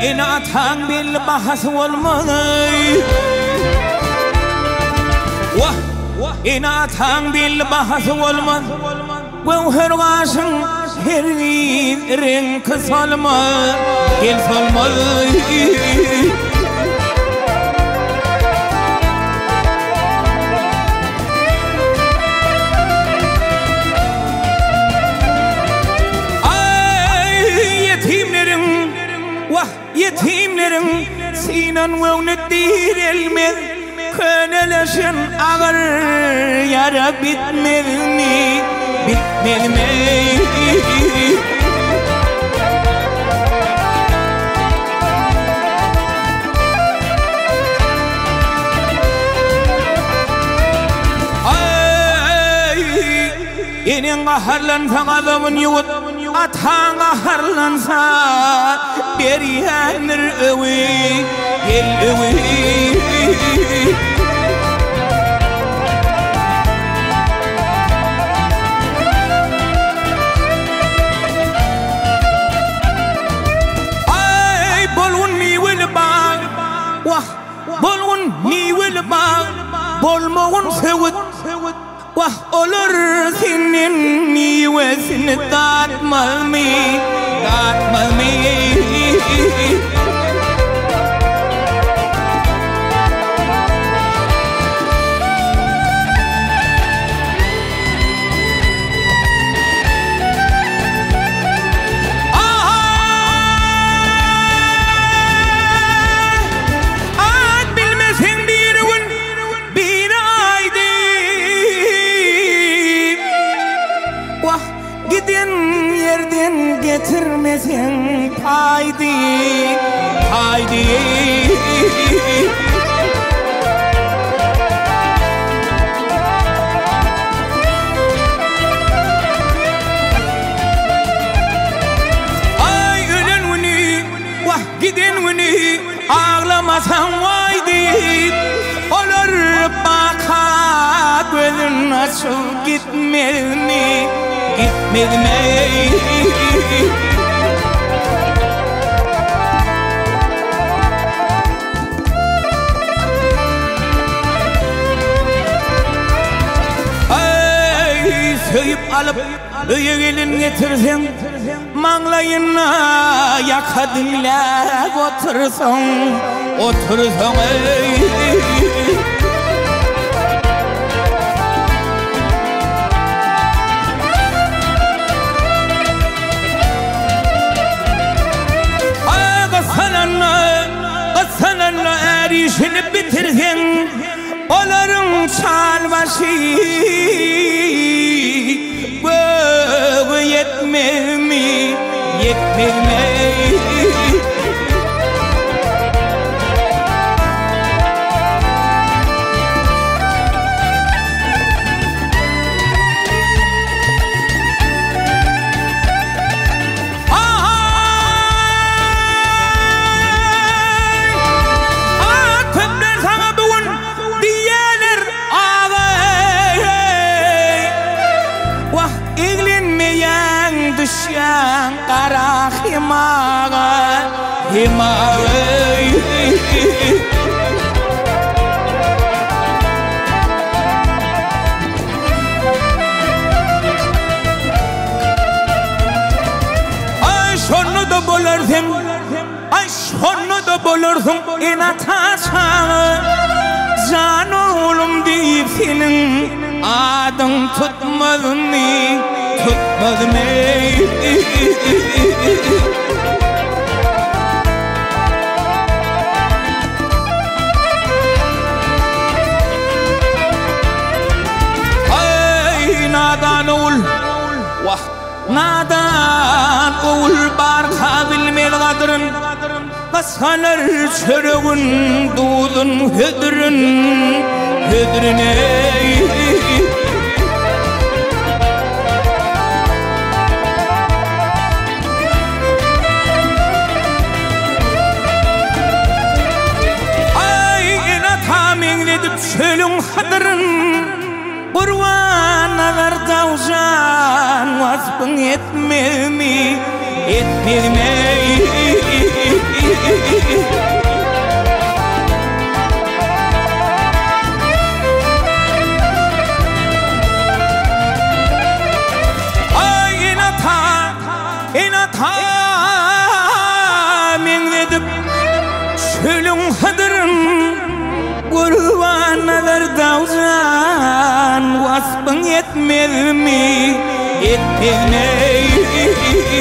en atan bil bahas olmaz Vah en atan bil bahas olmaz Ve her başın her renk salmaz Gel salmaz yetimlerin sinan ve unettir elmez Köneleşin ağır yara bitmez mi? Bitmez mi? Ay, inin kaharlansan adamın yuvut Atağına harlansa bir yanır övi gel övi Ay bolun mi will bag Wah bolun mi will bag bolmoğun sevut Wah olur senin niyesini tatmaz mı? Tatmaz mı? Getirmesin haydi haydi Ay ölen vini vah giden vini ağlamasan vaydi Olur baka gözün açıp gitmez mi Gitmez mi Ay söyüp alıp öye gelin getirsen Manglayına yakadıyla otursan Otursan Sananla erişini bitirsen Oların çalbaşı Bu yetmez mi? Yetmez mi? Düşen kara himağa Himağa Ay şonu da bulursun Ay şonu da bulursun İnataşağı Can oğlum deyip senin adın tutmaz mı? Tutmaz mı? Ay nadan oğul Vah nadan oğul barka bilmel kadrın Kasalar çörüğün doğdun hüdrün Hüdrüne Çölün hadırın Burvanalar davşan Vasfın etmez mi? Etmez mi? Çölün hadırın kurbanlar davzan vasfın yetmez mi? Yetmez mi?